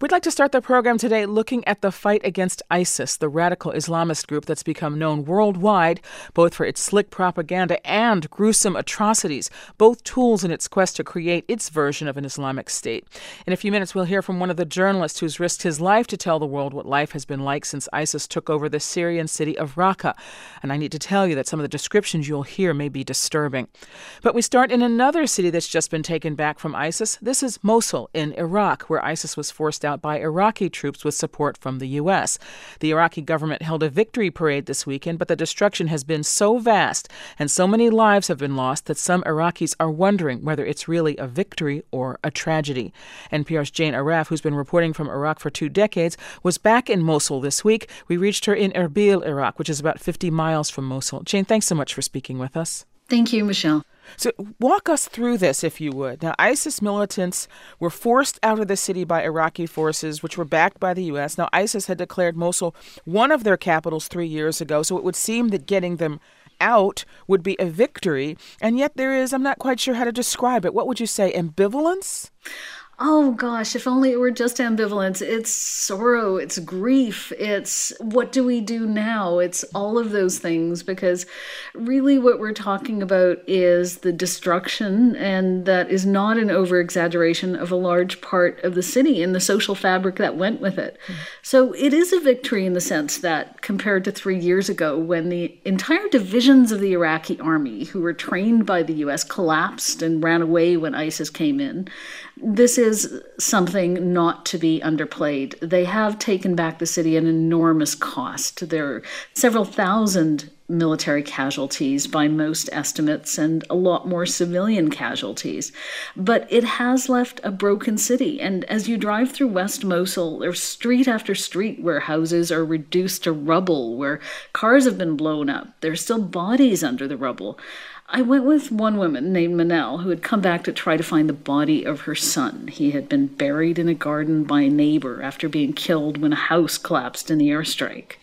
We'd like to start the program today looking at the fight against ISIS, the radical Islamist group that's become known worldwide, both for its slick propaganda and gruesome atrocities, both tools in its quest to create its version of an Islamic state. In a few minutes, we'll hear from one of the journalists who's risked his life to tell the world what life has been like since ISIS took over the Syrian city of Raqqa. And I need to tell you that some of the descriptions you'll hear may be disturbing. But we start in another city that's just been taken back from ISIS. This is Mosul in Iraq, where ISIS was forced out by Iraqi troops with support from the U.S. The Iraqi government held a victory parade this weekend, but the destruction has been so vast and so many lives have been lost that some Iraqis are wondering whether it's really a victory or a tragedy. NPR's Jane Arraf, who's been reporting from Iraq for 2 decades, was back in Mosul this week. We reached her in Erbil, Iraq, which is about 50 miles from Mosul. Jane, thanks so much for speaking with us. Thank you, Michelle. So walk us through this, if you would. Now, ISIS militants were forced out of the city by Iraqi forces, which were backed by the U.S. Now, ISIS had declared Mosul one of their capitals 3 years ago, so it would seem that getting them out would be a victory. And yet there is, I'm not quite sure how to describe it, what would you say, ambivalence? Oh, gosh, if only it were just ambivalence. It's sorrow, it's grief, it's what do we do now? It's all of those things, because really what we're talking about is the destruction, and that is not an over-exaggeration, of a large part of the city and the social fabric that went with it. So it is a victory in the sense that compared to 3 years ago, when the entire divisions of the Iraqi army, who were trained by the U.S., collapsed and ran away when ISIS came in, this is something not to be underplayed. They have taken back the city at an enormous cost. There are several thousand military casualties by most estimates and a lot more civilian casualties. But it has left a broken city. And as you drive through West Mosul, there's street after street where houses are reduced to rubble, where cars have been blown up. There's still bodies under the rubble. I went with one woman named Manel who had come back to try to find the body of her son. He had been buried in a garden by a neighbor after being killed when a house collapsed in the airstrike.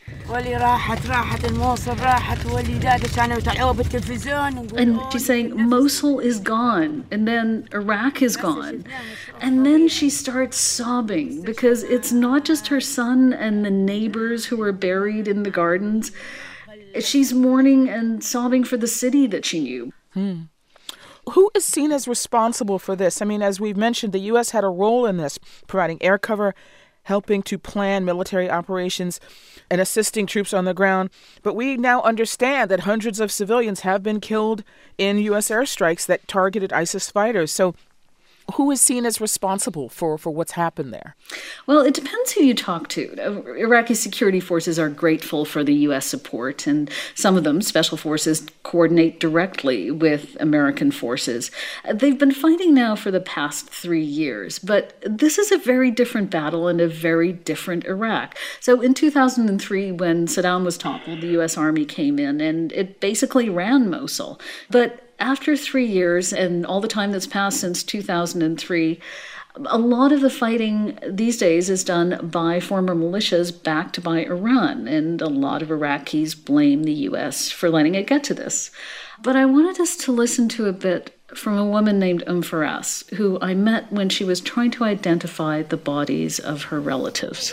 And she's saying, Mosul is gone, and then Iraq is gone. And then she starts sobbing because it's not just her son and the neighbors who are buried in the gardens. She's mourning and sobbing for the city that she knew. Who is seen as responsible for this? I mean, as we've mentioned, the U.S. had a role in this, providing air cover, helping to plan military operations, and assisting troops on the ground. But we now understand that hundreds of civilians have been killed in U.S. airstrikes that targeted ISIS fighters. So who is seen as responsible for what's happened there? Well, it depends who you talk to. Iraqi security forces are grateful for the U.S. support, and some of them, special forces, coordinate directly with American forces. They've been fighting now for the past 3 years, but this is a very different battle and a very different Iraq. So in 2003, when Saddam was toppled, the U.S. Army came in and it basically ran Mosul. But after 3 years and all the time that's passed since 2003, a lot of the fighting these days is done by former militias backed by Iran, and a lot of Iraqis blame the U.S. for letting it get to this. But I wanted us to listen to a bit from a woman named Faras, who I met when she was trying to identify the bodies of her relatives.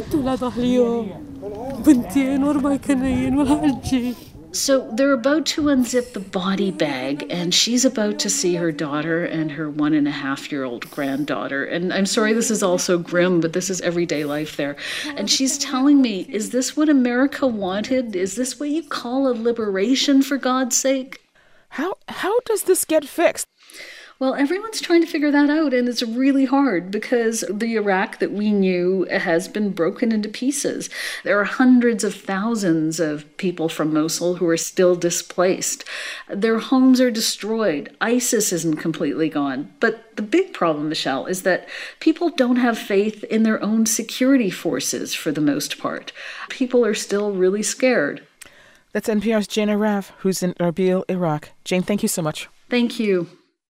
So they're about to unzip the body bag, and she's about to see her daughter and her 1.5-year-old granddaughter. And I'm sorry this is all so grim, but this is everyday life there. And she's telling me, is this what America wanted? Is this what you call a liberation, for God's sake? How does this get fixed? Well, everyone's trying to figure that out, and it's really hard because the Iraq that we knew has been broken into pieces. There are hundreds of thousands of people from Mosul who are still displaced. Their homes are destroyed. ISIS isn't completely gone. But the big problem, Michelle, is that people don't have faith in their own security forces for the most part. People are still really scared. That's NPR's Jane Arraf, who's in Erbil, Iraq. Jane, thank you so much. Thank you.